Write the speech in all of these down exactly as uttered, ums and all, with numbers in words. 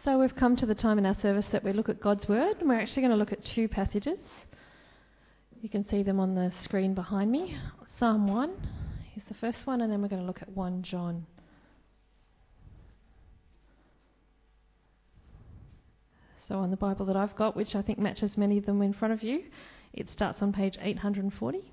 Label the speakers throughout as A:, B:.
A: So we've come to the time in our service that we look at God's Word, and we're actually going to look at two passages. You can see them on the screen behind me. Psalm one is the first one, and then we're going to look at First John. So on the Bible that I've got, which I think matches many of them in front of you, it starts on page eight hundred forty.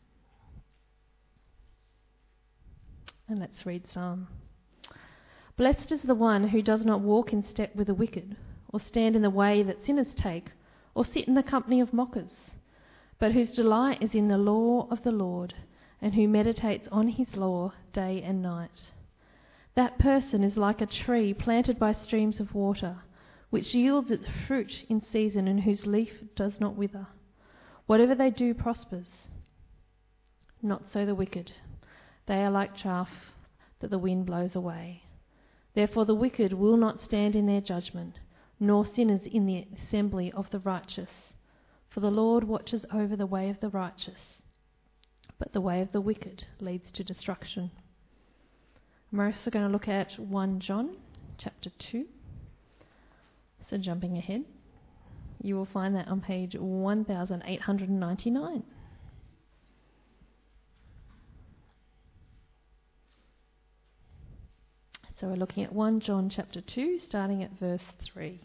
A: And let's read Psalm. Blessed is the one who does not walk in step with the wicked, or stand in the way that sinners take, or sit in the company of mockers, but whose delight is in the law of the Lord, and who meditates on his law day and night. That person is like a tree planted by streams of water, which yields its fruit in season and whose leaf does not wither. Whatever they do prospers. Not so the wicked. They are like chaff that the wind blows away. Therefore the wicked will not stand in their judgment, nor sinners in the assembly of the righteous. For the Lord watches over the way of the righteous, but the way of the wicked leads to destruction. We're also going to look at First John chapter two. So jumping ahead, you will find that on page eighteen ninety-nine. So we're looking at First John chapter two, starting at verse three.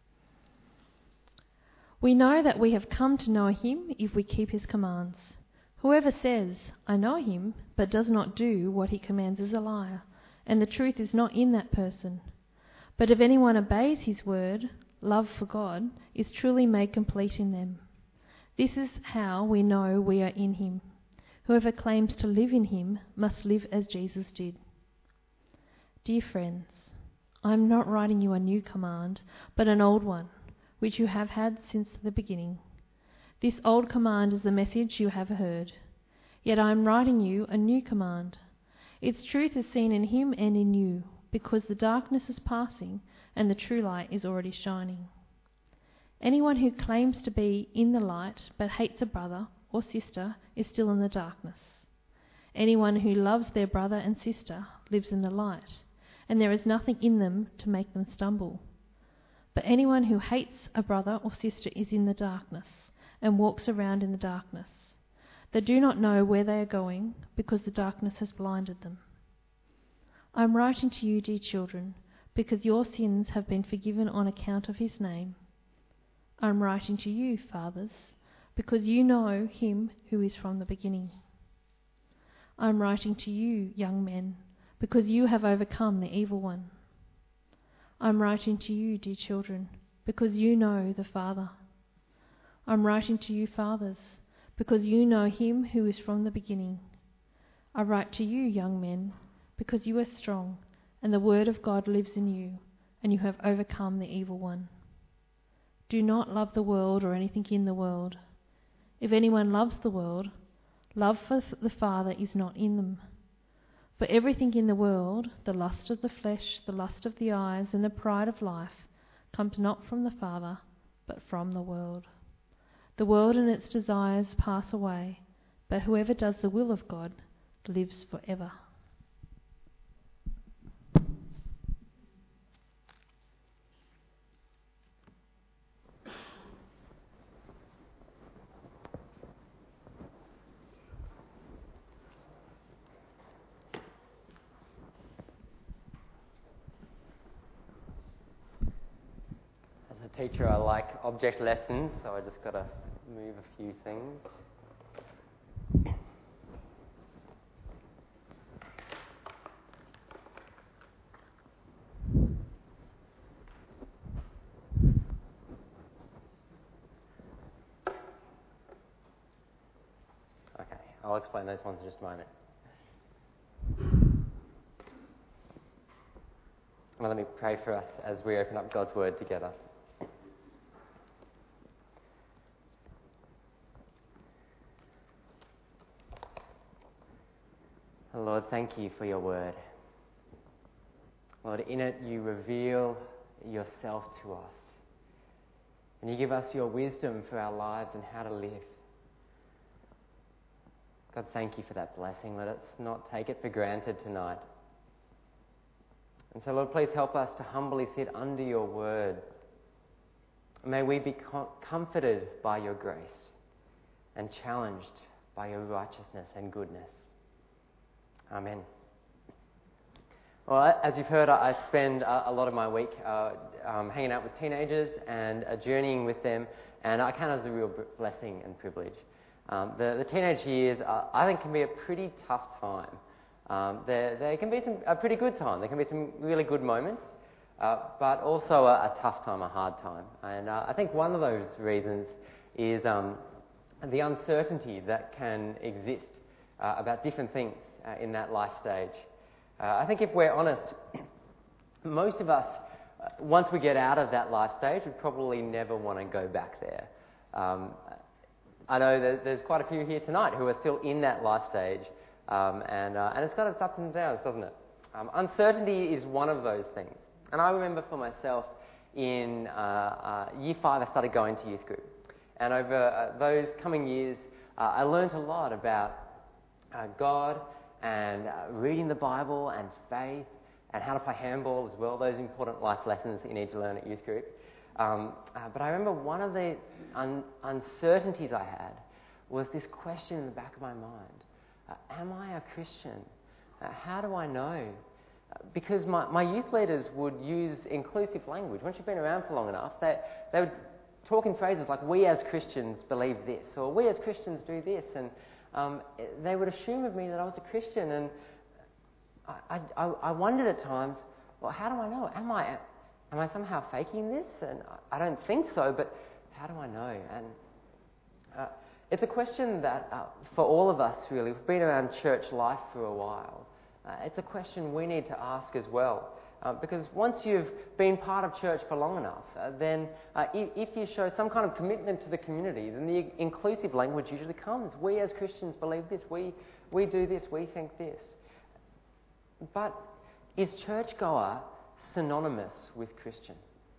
A: We know that we have come to know him if we keep his commands. Whoever says, I know him, but does not do what he commands is a liar, and the truth is not in that person. But if anyone obeys his word, love for God is truly made complete in them. This is how we know we are in him. Whoever claims to live in him must live as Jesus did. Dear friends, I am not writing you a new command, but an old one, which you have had since the beginning. This old command is the message you have heard. Yet I am writing you a new command. Its truth is seen in him and in you, because the darkness is passing and the true light is already shining. Anyone who claims to be in the light but hates a brother or sister is still in the darkness. Anyone who loves their brother and sister lives in the light, and there is nothing in them to make them stumble. But anyone who hates a brother or sister is in the darkness and walks around in the darkness. They do not know where they are going because the darkness has blinded them. I am writing to you, dear children, because your sins have been forgiven on account of his name. I am writing to you, fathers, because you know him who is from the beginning. I am writing to you, young men, because you have overcome the evil one. I am writing to you, dear children, because you know the Father. I am writing to you, fathers, because you know him who is from the beginning. I write to you, young men, because you are strong, and the word of God lives in you, and you have overcome the evil one. Do not love the world or anything in the world. If anyone loves the world, love for the Father is not in them. For everything in the world, the lust of the flesh, the lust of the eyes, and the pride of life, comes not from the Father, but from the world. The world and its desires pass away, but whoever does the will of God lives forever.
B: Teacher, I like object lessons, so I just got to move a few things. Okay, I'll explain those ones in just a moment. Well, let me pray for us as we open up God's Word together. Lord, thank you for your word. Lord, in it you reveal yourself to us. And you give us your wisdom for our lives and how to live. God, thank you for that blessing. Let us not take it for granted tonight. And so, Lord, please help us to humbly sit under your word. May we be com- comforted by your grace and challenged by your righteousness and goodness. Amen. Well, as you've heard, I spend a lot of my week uh, um, hanging out with teenagers and uh, journeying with them, and I count it as a real blessing and privilege. Um, the, the teenage years, uh, I think, can be a pretty tough time. Um, there, there can be some a pretty good time. There can be some really good moments, uh, but also a, a tough time, a hard time. And uh, I think one of those reasons is um, the uncertainty that can exist uh, about different things uh, in that life stage. Uh, I think if we're honest, most of us, uh, once we get out of that life stage, would probably never want to go back there. Um, I know that there's quite a few here tonight who are still in that life stage, um, and uh, and it's got its ups and downs, doesn't it? Um, uncertainty is one of those things. And I remember for myself, in uh, uh, year five, I started going to youth group, and over uh, those coming years, uh, I learned a lot about uh, God, and uh, reading the Bible and faith and how to play handball as well, those important life lessons that you need to learn at youth group. Um, uh, but I remember one of the un- uncertainties I had was this question in the back of my mind. Uh, am I a Christian? Uh, how do I know? Uh, because my, my youth leaders would use inclusive language. Once you've been around for long enough, they, they would talk in phrases like, we as Christians believe this, or we as Christians do this, and Um, they would assume of me that I was a Christian, and I, I, I wondered at times, well, how do I know? Am I, am I somehow faking this? And I don't think so, but how do I know? And uh, it's a question that, uh, for all of us really, we've been around church life for a while. Uh, it's a question we need to ask as well. Uh, because once you've been part of church for long enough, uh, then uh, if, if you show some kind of commitment to the community, then the inclusive language usually comes. We as Christians believe this, we, we do this, we think this. But is churchgoer synonymous with Christian?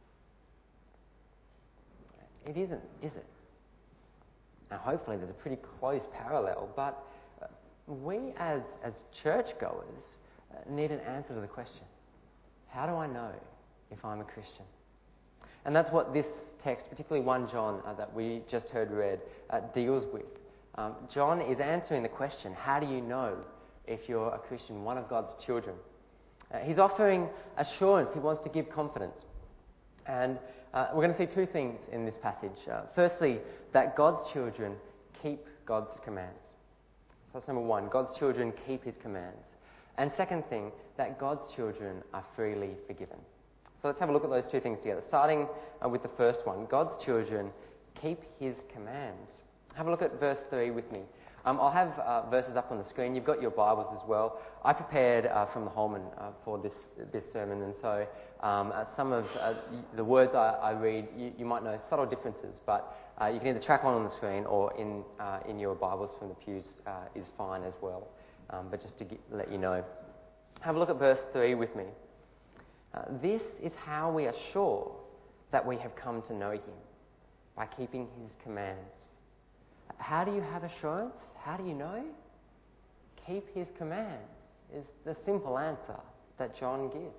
B: It isn't, is it? Now hopefully there's a pretty close parallel, but uh, we as, as churchgoers uh, need an answer to the question. How do I know if I'm a Christian? And that's what this text, particularly First John uh, that we just heard read, uh, deals with. Um, John is answering the question, how do you know if you're a Christian, one of God's children? Uh, he's offering assurance. He wants to give confidence. And uh, we're going to see two things in this passage. Uh, firstly, that God's children keep God's commands. So that's number one. God's children keep his commands. And second thing, that God's children are freely forgiven. So let's have a look at those two things together. Starting uh, with the first one, God's children keep his commands. Have a look at verse three with me. Um, I'll have uh, verses up on the screen. You've got your Bibles as well. I prepared uh, from the Holman uh, for this this sermon, and so um, uh, some of uh, the words I, I read, you, you might know subtle differences, but uh, you can either track along on the screen or in uh, in your Bibles from the pews uh, is fine as well. Um, but just to get, let you know. Have a look at verse three with me. Uh, this is how we are sure that we have come to know him, by keeping his commands. How do you have assurance? How do you know? Keep his commands is the simple answer that John gives.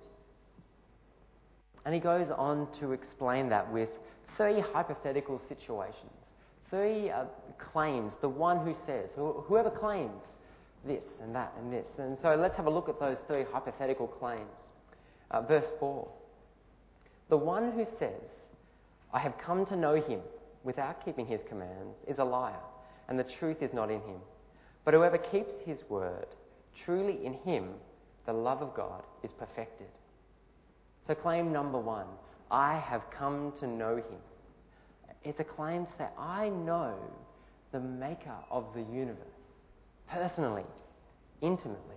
B: And he goes on to explain that with three hypothetical situations, three uh, claims, the one who says, wh- whoever claims this and that and this. And so let's have a look at those three hypothetical claims. Uh, verse four. The one who says, I have come to know him without keeping his commands is a liar, and the truth is not in him. But whoever keeps his word, truly in him the love of God is perfected. So claim number one, I have come to know him. It's a claim to say, I know the maker of the universe. Personally, intimately.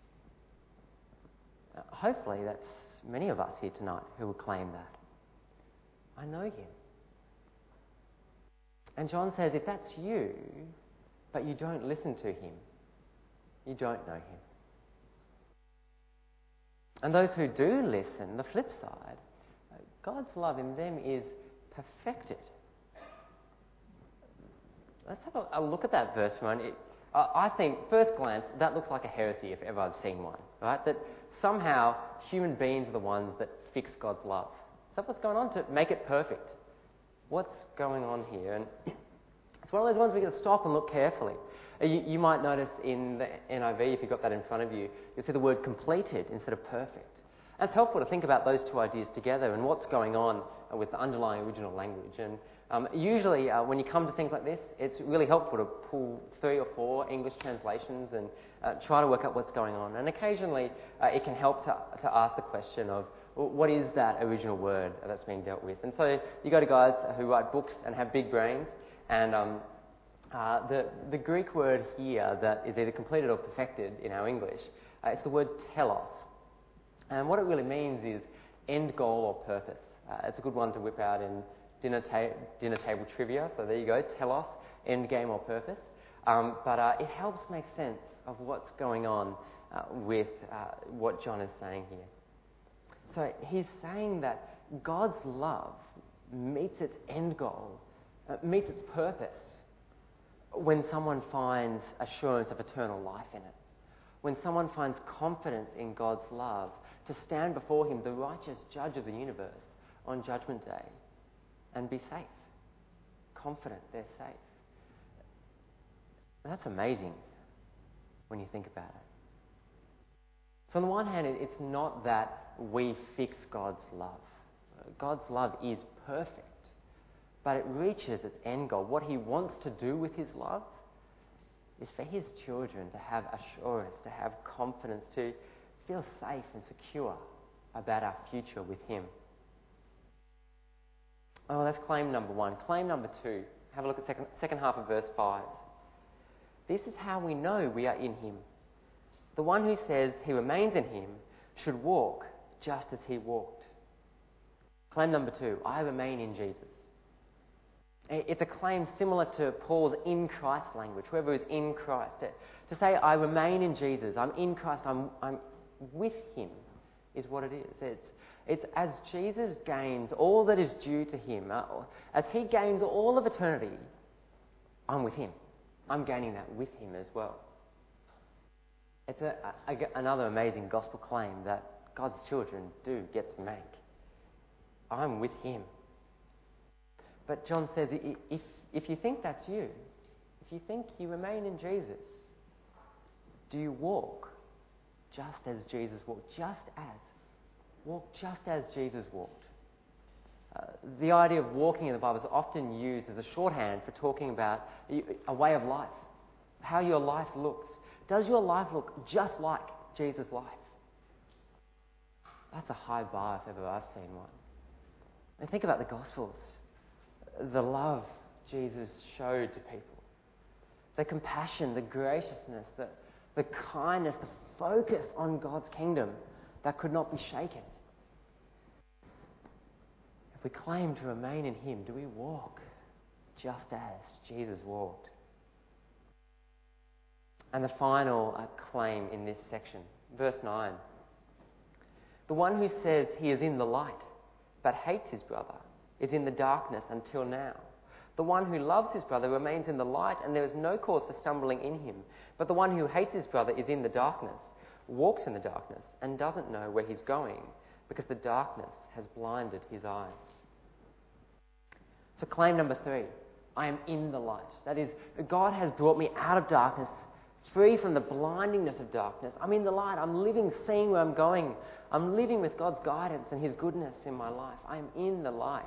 B: Uh, hopefully that's many of us here tonight who will claim that. I know him. And John says, if that's you, but you don't listen to him, you don't know him. And those who do listen, the flip side, God's love in them is perfected. Let's have a, a look at that verse for a moment. It, Uh, I think, first glance, that looks like a heresy if ever I've seen one, right? That somehow human beings are the ones that fix God's love. Is that what's going on to make it perfect? What's going on here? And it's one of those ones we got to stop and look carefully. You, you might notice in the N I V, if you've got that in front of you, you'll see the word completed instead of perfect. And it's helpful to think about those two ideas together and what's going on with the underlying original language. And um, usually uh, when you come to things like this, it's really helpful to pull three or four English translations and uh, try to work out what's going on. And occasionally uh, it can help to, to ask the question of, well, what is that original word that's being dealt with? And so you go to guys who write books and have big brains, and um, uh, the, the Greek word here that is either completed or perfected in our English, uh, it's the word telos. And what it really means is end goal or purpose. Uh, it's a good one to whip out in dinner, ta- dinner table trivia. So there you go, telos, end game or purpose. Um, but uh, it helps make sense of what's going on uh, with uh, what John is saying here. So he's saying that God's love meets its end goal, uh, meets its purpose when someone finds assurance of eternal life in it. When someone finds confidence in God's love to stand before him, the righteous judge of the universe, on Judgment Day and be safe. Confident they're safe. That's amazing when you think about it. So on the one hand, it's not that we fix God's love. God's love is perfect, but it reaches its end goal. What he wants to do with his love is for his children to have assurance, to have confidence, to feel safe and secure about our future with him. Oh, that's claim number one. Claim number two. Have a look at second, second half of verse five. This is how we know we are in him. The one who says he remains in him should walk just as he walked. Claim number two. I remain in Jesus. It's a claim similar to Paul's in Christ language, whoever is in Christ. To say, I remain in Jesus, I'm in Christ, I'm, I'm with him, is what it is. It's, it's as Jesus gains all that is due to him, uh, as he gains all of eternity, I'm with him. I'm gaining that with him as well. It's a, a, another amazing gospel claim that God's children do get to make. I'm with him. But John says, if, if you think that's you, if you think you remain in Jesus, do you walk just as Jesus walked? Just as. Walk just as Jesus walked. Uh, the idea of walking in the Bible is often used as a shorthand for talking about a way of life, how your life looks. Does your life look just like Jesus' life? That's a high bar if ever I've seen one. And think about the Gospels. The love Jesus showed to people. The compassion, the graciousness, the, the kindness, the focus on God's kingdom that could not be shaken. If we claim to remain in him, do we walk just as Jesus walked? And the final uh, claim in this section, verse nine. The one who says he is in the light but hates his brother is in the darkness until now. The one who loves his brother remains in the light, and there is no cause for stumbling in him. But the one who hates his brother is in the darkness, walks in the darkness, and doesn't know where he's going, because the darkness has blinded his eyes. So claim number three, I am in the light. That is, God has brought me out of darkness, free from the blindingness of darkness. I'm in the light. I'm living, seeing where I'm going. I'm living with God's guidance and his goodness in my life. I am in the light.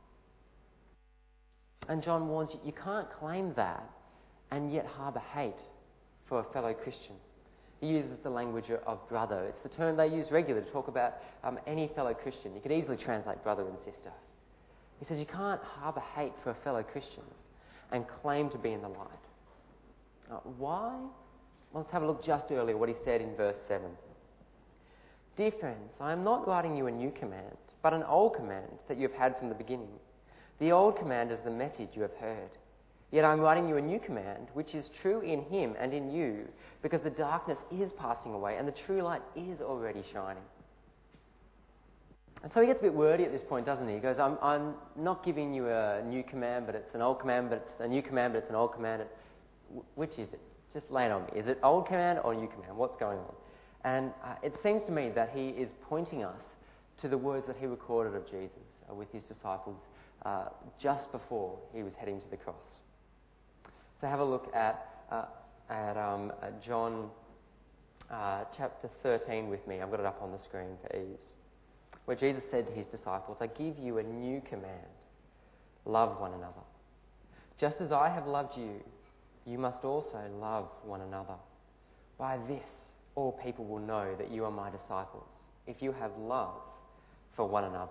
B: And John warns you, you can't claim that and yet harbour hate for a fellow Christian. He uses the language of brother. It's the term they use regularly to talk about um, any fellow Christian. You could easily translate brother and sister. He says you can't harbour hate for a fellow Christian and claim to be in the light. Uh, why? Well, let's have a look just earlier what he said in verse seven. Dear friends, I am not writing you a new command, but an old command that you have had from the beginning. The old command is the message you have heard. Yet I am writing you a new command, which is true in him and in you, because the darkness is passing away and the true light is already shining. And so he gets a bit wordy at this point, doesn't he? He goes, I'm, I'm not giving you a new command, but it's an old command, but it's a new command, but it's an old command. Which is it? Just lay it on me. Is it old command or new command? What's going on? And uh, it seems to me that he is pointing us to the words that he recorded of Jesus uh, with his disciples uh, just before he was heading to the cross. So have a look at uh, at, um, at John uh, chapter thirteen with me. I've got it up on the screen for ease. Where Jesus said to his disciples, I give you a new command. Love one another. Just as I have loved you, you must also love one another. By this, all people will know that you are my disciples, if you have love for one another.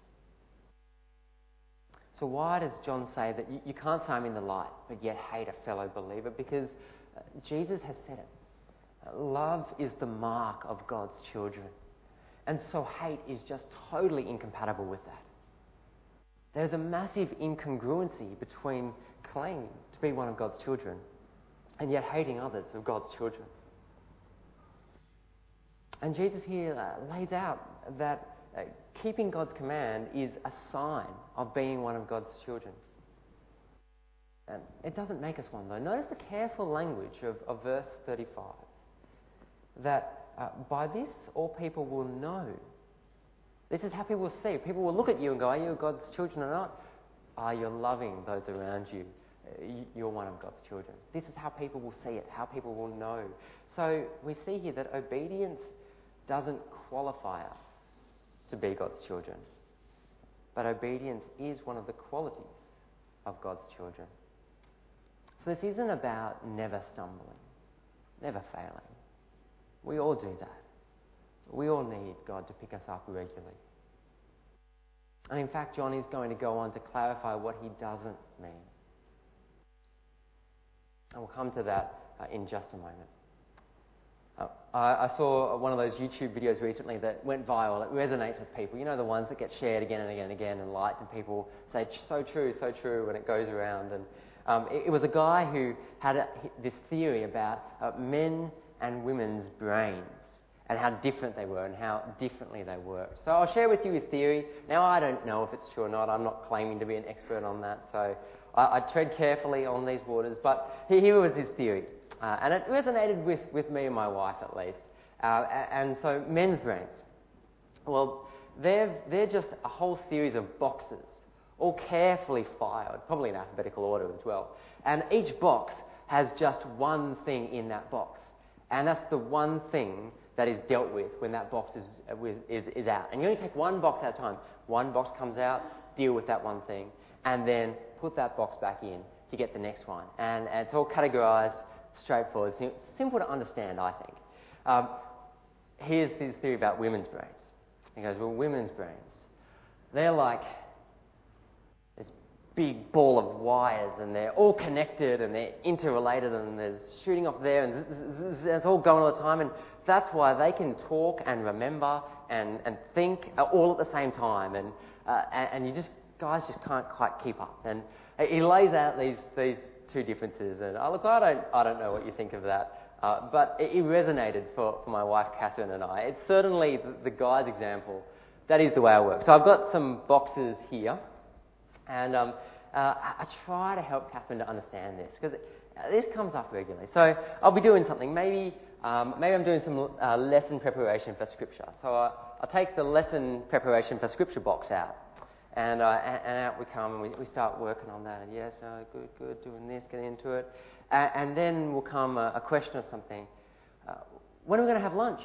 B: So why does John say that you, you can't say I'm in the light, but yet hate a fellow believer? Because uh, Jesus has said it. Uh, love is the mark of God's children. And so hate is just totally incompatible with that. There's a massive incongruency between claiming to be one of God's children and yet hating others of God's children. And Jesus here uh, lays out that uh, keeping God's command is a sign of being one of God's children. And it doesn't make us one, though. Notice the careful language of, of verse thirty-five. That uh, by this all people will know. This is how people will see. People will look at you and go, are you God's children or not? Are you loving those around you? You're one of God's children. This is how people will see it, how people will know. So we see here that obedience doesn't qualify us to be God's children. But obedience is one of the qualities of God's children. So this isn't about never stumbling, never failing. We all do that. We all need God to pick us up regularly. And in fact, John is going to go on to clarify what he doesn't mean. And we'll come to that uh, in just a moment. Uh, I, I saw one of those YouTube videos recently that went viral. It resonates with people. You know, the ones that get shared again and again and again and liked, and people say, so true, so true, when it goes around. And um, it, it was a guy who had a, this theory about uh, men and women's brains and how different they were and how differently they worked. So I'll share with you his theory. Now, I don't know if it's true or not. I'm not claiming to be an expert on that, so I, I tread carefully on these waters. But here was his theory. Uh, and it resonated with, with me and my wife, at least. Uh, and so, men's brains. Well, they're, they're just a whole series of boxes, all carefully filed, probably in alphabetical order as well. And each box has just one thing in that box. And that's the one thing that is dealt with when that box is, is, is out. And you only take one box at a time. One box comes out, deal with that one thing, and then put that box back in to get the next one. And, and it's all categorised, straightforward, simple to understand, I think. Um, here's his theory about women's brains. He goes, well, women's brains, they're like this big ball of wires, and they're all connected, and they're interrelated, and there's shooting off there, and it's all going all the time, and that's why they can talk and remember and, and think all at the same time, and, uh, and and you just guys just can't quite keep up. And he lays out these these two differences, and oh, look, I don't I don't know what you think of that, uh, but it, it resonated for, for my wife Catherine and I. It's certainly the, the guy's example. That is the way I work. So I've got some boxes here, and um, uh, I try to help Catherine to understand this because this comes up regularly. So I'll be doing something. Maybe um, maybe I'm doing some uh, lesson preparation for Scripture. So I, I'll take the lesson preparation for Scripture box out. And, uh, and, and out we come, and we, we start working on that. And yes, uh, good, good, doing this, getting into it. Uh, and then will come a, a question of something. Uh, when are we going to have lunch?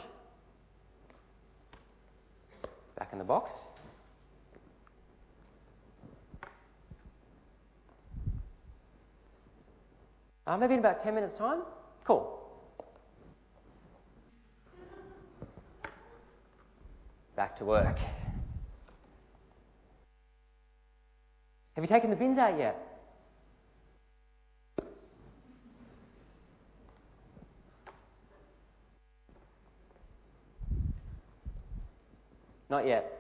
B: Back in the box. Uh, maybe in about ten minutes' time? Cool. Back to work. Have you taken the bins out yet? Not yet.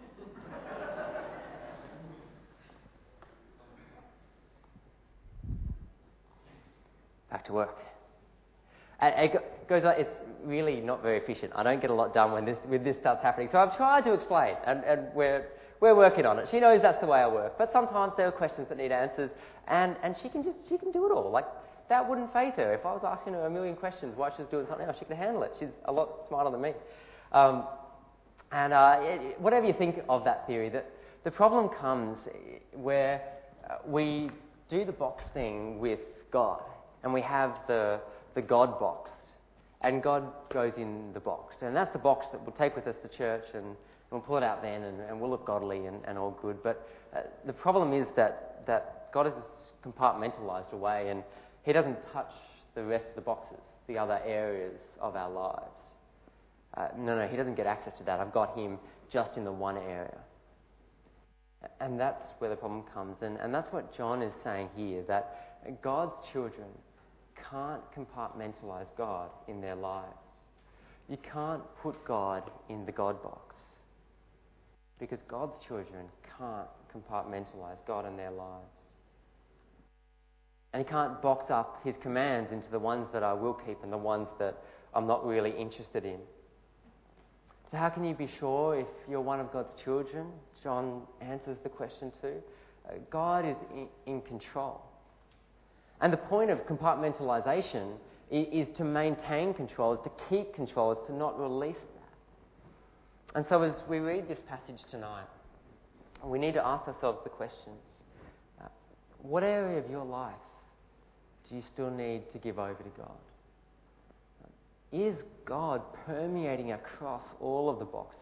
B: Back to work. And it goes like, it's really not very efficient. I don't get a lot done when this when this starts happening. So I've tried to explain, and, and we're We're working on it. She knows that's the way I work. But sometimes there are questions that need answers, and, and she can just she can do it all. Like that wouldn't faze her. If I was asking her a million questions while she was doing something else, she could handle it. She's a lot smarter than me. Um, and uh, it, whatever you think of that theory, the, the problem comes where uh, we do the box thing with God, and we have the the God box, and God goes in the box, and that's the box that we'll take with us to church, and, and we'll pull it out then, and, and we'll look godly and, and all good. But uh, the problem is that that God is compartmentalised away, and He doesn't touch the rest of the boxes, the other areas of our lives. Uh, no, no, He doesn't get access to that. I've got Him just in the one area. And that's where the problem comes. And, and that's what John is saying here, that God's children can't compartmentalise God in their lives. You can't put God in the God box, because God's children can't compartmentalise God in their lives. And He can't box up His commands into the ones that I will keep and the ones that I'm not really interested in. So how can you be sure if you're one of God's children? John answers the question too. Uh, God is in, in control. And the point of compartmentalisation is, is to maintain control, is to keep control, is to not release that. And so as we read this passage tonight, we need to ask ourselves the questions. Uh, what area of your life do you still need to give over to God? Is God permeating across all of the boxes?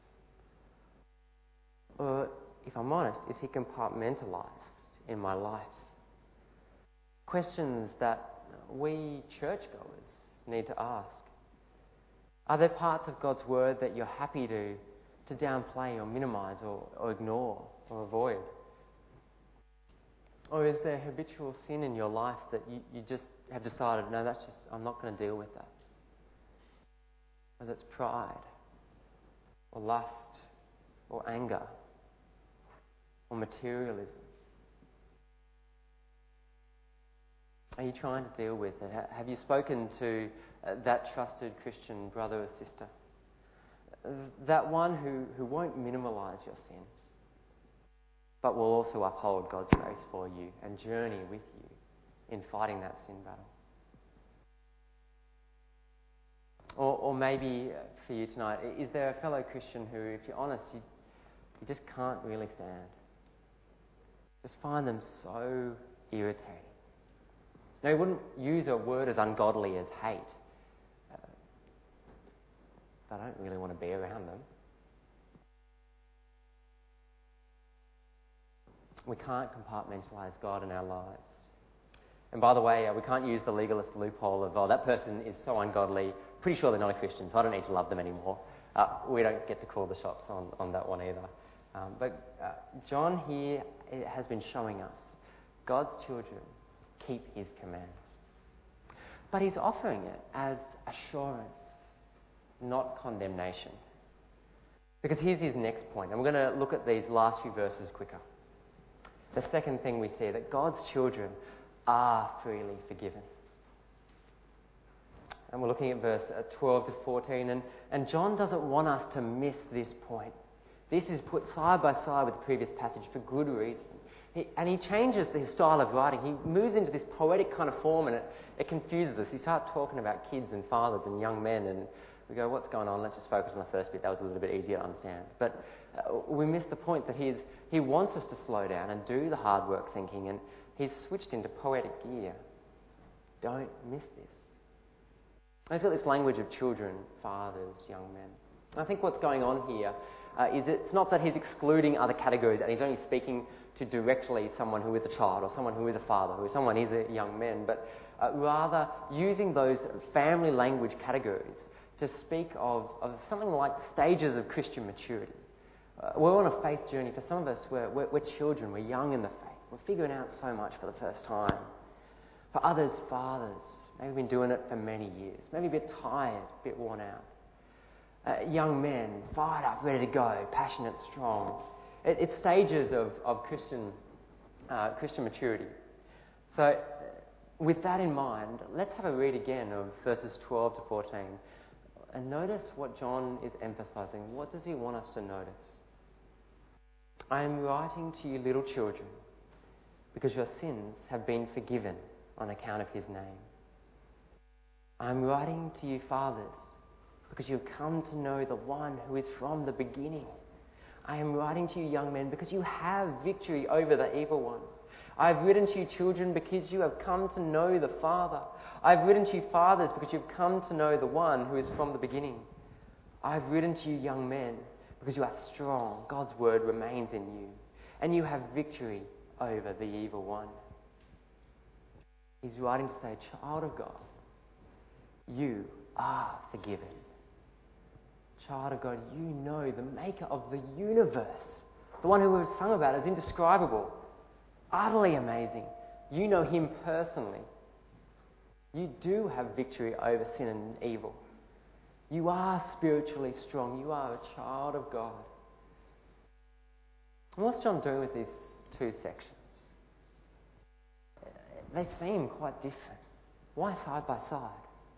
B: Or, if I'm honest, is He compartmentalised in my life? Questions that we churchgoers need to ask. Are there parts of God's Word that you're happy to, to downplay or minimise or, or ignore or avoid? Or is there habitual sin in your life that you, you just have decided, no, that's just, I'm not going to deal with that? Whether it's pride, or lust, or anger, or materialism. Are you trying to deal with it? Have you spoken to uh, that trusted Christian brother or sister? Uh, that one who, who won't minimalise your sin, but will also uphold God's grace for you and journey with you in fighting that sin battle. Or, or maybe for you tonight, is there a fellow Christian who, if you're honest, you, you just can't really stand? Just find them so irritating. Now, you wouldn't use a word as ungodly as hate. Uh, I don't really want to be around them. We can't compartmentalise God in our lives. And by the way, uh, we can't use the legalist loophole of, oh, that person is so ungodly, pretty sure they're not a Christian, so I don't need to love them anymore. Uh, we don't get to call the shots on, on that one either. Um, but uh, John here has been showing us God's children keep His commands. But He's offering it as assurance, not condemnation. Because here's his next point, and we're going to look at these last few verses quicker. The second thing we see, that God's children are freely forgiven. And we're looking at verse twelve to fourteen, and, and John doesn't want us to miss this point. This is put side by side with the previous passage for good reason. He, and he changes his style of writing. He moves into this poetic kind of form, and it, it confuses us. He starts talking about kids and fathers and young men, and we go, what's going on? Let's just focus on the first bit. That was a little bit easier to understand. But uh, we miss the point that he's, he wants us to slow down and do the hard work thinking, and he's switched into poetic gear. Don't miss this. And he's got this language of children, fathers, young men. And I think what's going on here uh, is it's not that he's excluding other categories and he's only speaking to directly someone who is a child or someone who is a father or someone who is a young man, but uh, rather using those family language categories to speak of, of something like stages of Christian maturity. Uh, we're on a faith journey. For some of us, we're, we're, we're children, we're young in the faith. We're figuring out so much for the first time. For others, fathers, maybe been doing it for many years, maybe a bit tired, a bit worn out. Uh, young men, fired up, ready to go, passionate, strong. It, it's stages of, of Christian, uh, Christian maturity. So with that in mind, let's have a read again of verses twelve to fourteen. And notice what John is emphasising. What does he want us to notice? I am writing to you, little children, because your sins have been forgiven on account of his name. I'm writing to you, fathers, because you have come to know the one who is from the beginning. I am writing to you, young men, because you have victory over the evil one. I have written to you, children, because you have come to know the Father. I have written to you, fathers, because you have come to know the one who is from the beginning. I have written to you, young men, because you are strong. God's word remains in you, and you have victory over the evil one. He's writing to say, child of God, you are forgiven. Child of God, you know the maker of the universe, the one who we've sung about is indescribable, utterly amazing. You know him personally. You do have victory over sin and evil. You are spiritually strong. You are a child of God. And what's John doing with these two sections? They seem quite different. Why side by side?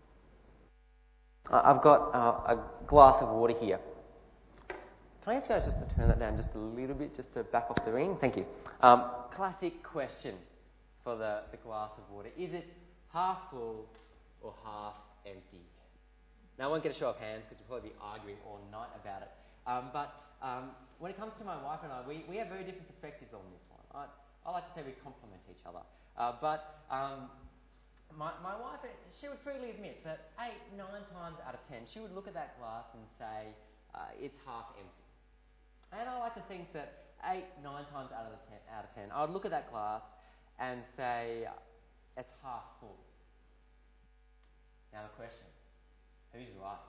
B: I've got uh, a glass of water here. Can I ask you guys just to turn that down just a little bit, just to back off the ring? Thank you. Um, classic question for the, the glass of water. Is it half full or half empty? Now, I won't get a show of hands because we'll probably be arguing all night about it. Um, but um, when it comes to my wife and I, we, we have very different perspectives on this one. I, I like to say we complement each other. Uh, but um, my, my wife, she would freely admit that eight, nine times out of ten, she would look at that glass and say, uh, it's half empty. And I like to think that eight, nine times out of, the ten, out of ten, I would look at that glass and say, it's half full. Now the question, who's right?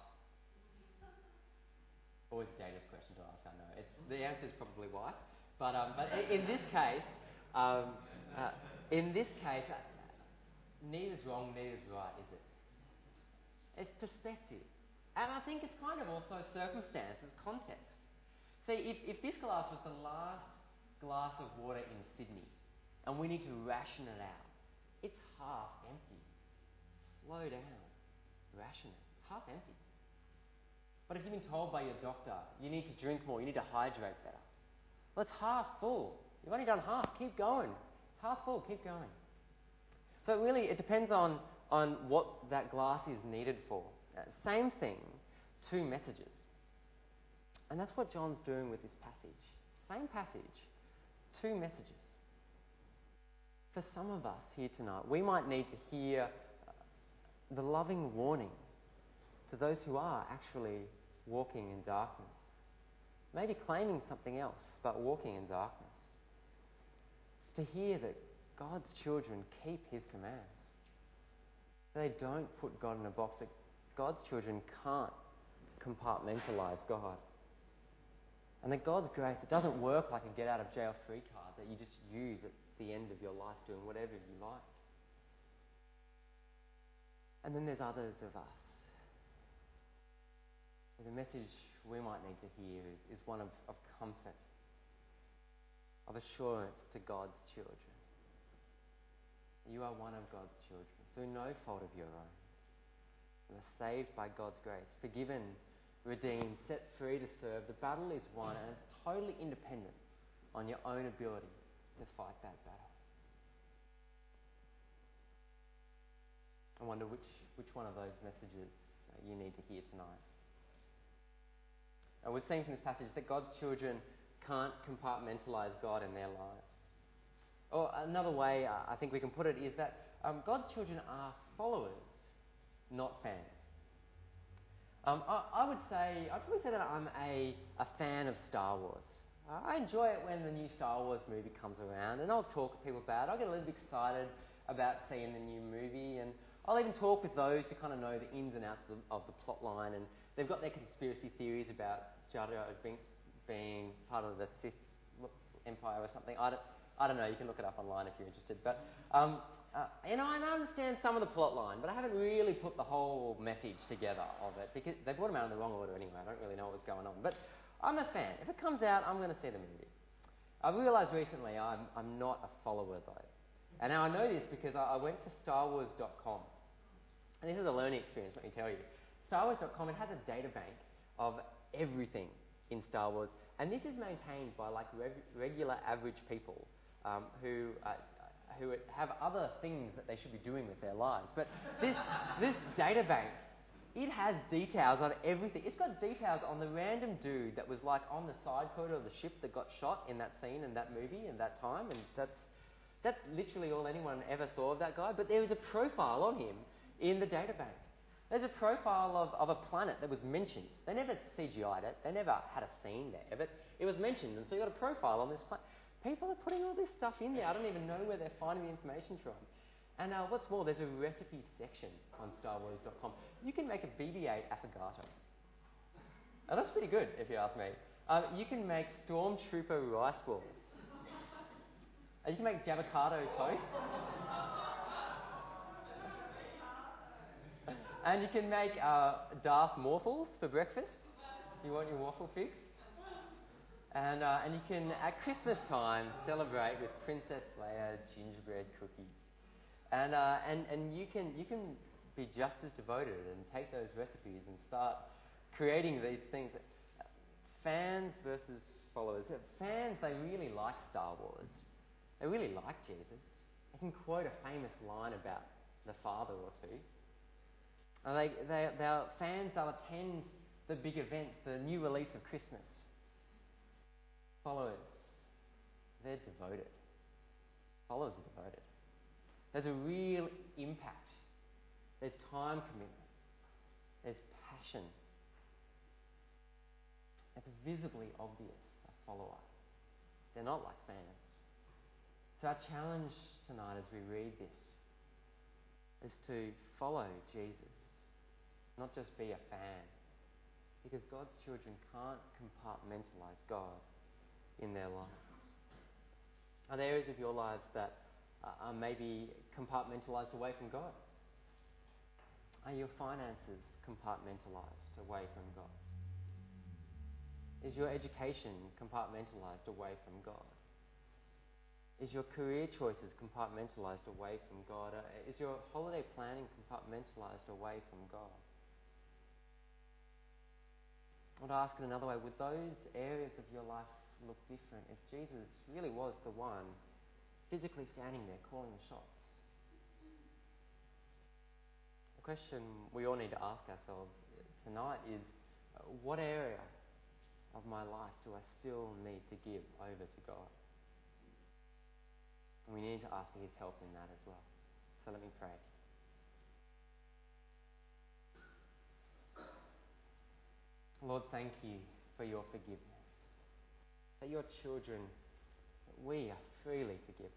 B: Always a dangerous question to ask, I know. It's, the answer is probably wife. But, um, but in, in this case, um, uh, in this case, uh, neither's wrong, neither's right, is it? It's perspective. And I think it's kind of also circumstance, it's context. See, if, if this glass was the last glass of water in Sydney, and we need to ration it out, it's half empty. Slow down. Ration it. It's half empty. But if you've been told by your doctor, you need to drink more, you need to hydrate better, well, it's half full. You've only done half. Keep going. It's half full. Keep going. So really, it depends on, on what that glass is needed for. Uh, same thing, two messages. And that's what John's doing with this passage. Same passage, two messages. For some of us here tonight, we might need to hear the loving warning to those who are actually walking in darkness. Maybe claiming something else, but walking in darkness. To hear that God's children keep his commands. They don't put God in a box, that God's children can't compartmentalise God. And that God's grace, it doesn't work like a get-out-of-jail-free card that you just use at the end of your life doing whatever you like. And then there's others of us. The message we might need to hear is, is one of, of comfort, of assurance to God's children. You are one of God's children, through no fault of your own. You are saved by God's grace, forgiven, redeemed, set free to serve. The battle is won, and it's totally independent on your own ability to fight that battle. I wonder which, which one of those messages you need to hear tonight. Uh, we've seen from this passage that God's children can't compartmentalise God in their lives. Or another way uh, I think we can put it is that um, God's children are followers, not fans. Um, I, I would say, I'd probably say that I'm a, a fan of Star Wars. Uh, I enjoy it when the new Star Wars movie comes around, and I'll talk to people about it. I'll get a little bit excited about seeing the new movie, and I'll even talk with those who kind of know the ins and outs of the, of the plot line, and they've got their conspiracy theories about Jar Jar Binks being part of the Sith Empire or something. I don't, I don't know, you can look it up online if you're interested. But, um, uh, you know, and I understand some of the plot line, but I haven't really put the whole message together of it, because they brought them out in the wrong order anyway. I don't really know what was going on. But I'm a fan. If it comes out, I'm going to see the movie. I've realised recently I'm, I'm not a follower, though. And now I know this because I, I went to Star Wars dot com. And this is a learning experience, let me tell you. Star Wars dot com, it has a data bank of everything in Star Wars. And this is maintained by like reg- regular average people um, who uh, who have other things that they should be doing with their lives. But this, this data bank, it has details on everything. It's got details on the random dude that was like on the side quarter of the ship that got shot in that scene in that movie in that time, and that's that's literally all anyone ever saw of that guy. But there was a profile on him in the data bank. There's a profile of, of a planet that was mentioned. They never C G I'd it. They never had a scene there, but it was mentioned, and so you got a profile on this planet. People are putting all this stuff in there. I don't even know where they're finding the information from. And uh, what's more, there's a recipe section on Star Wars dot com. You can make a B B eight affogato. Now, that's pretty good, if you ask me. Um, you can make Stormtrooper rice balls. And you can make Javocado toast. And you can make uh, Darth Morphles for breakfast. You want your waffle fixed. And, uh, and you can, at Christmas time, celebrate with Princess Leia gingerbread cookies. And, uh, and, and you can, you can be just as devoted and take those recipes and start creating these things. Fans versus followers. Fans, they really like Star Wars. They really like Jesus. They can quote a famous line about the Father or two. And they, they, they're fans, they'll attend the big events, the new release of Christmas. Followers, they're devoted. Followers are devoted. There's a real impact. There's time commitment. There's passion. It's visibly obvious, a follower. They're not like fans. So our challenge tonight as we read this is to follow Jesus, not just be a fan. Because God's children can't compartmentalise God in their lives. Are there areas of your lives that uh, are maybe compartmentalised away from God? Are your finances compartmentalised away from God? Is your education compartmentalised away from God? Is your career choices compartmentalised away from God? Uh, is your holiday planning compartmentalised away from God? I want to ask it another way. Would those areas of your life look different if Jesus really was the one physically standing there calling the shots? The question we all need to ask ourselves tonight is, uh, what area of my life do I still need to give over to God? And we need to ask for his help in that as well. So let me pray. Lord, thank you for your forgiveness. That your children, we are freely forgiven.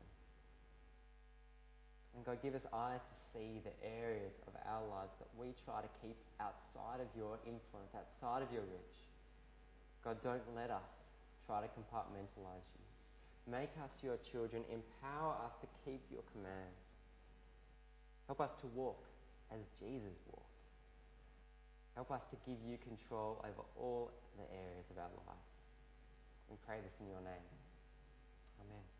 B: And God, give us eyes to see the areas of our lives that we try to keep outside of your influence, outside of your reach. God, don't let us try to compartmentalise you. Make us your children. Empower us to keep your commands. Help us to walk as Jesus walked. Help us to give you control over all the areas of our lives. We pray this in your name. Amen.